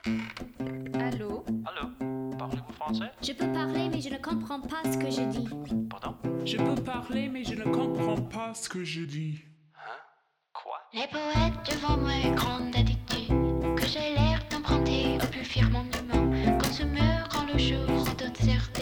Allô? Allô? Parlez-vous français? Je peux parler, mais je ne comprends pas ce que je dis. Pardon? Je peux parler, mais je ne comprends pas ce que je dis. Hein? Quoi? Les poètes devant moi, grande attitude, que j'ai l'air d'emprunter au plus fier monument, qu'on se meurt quand le jour d'autres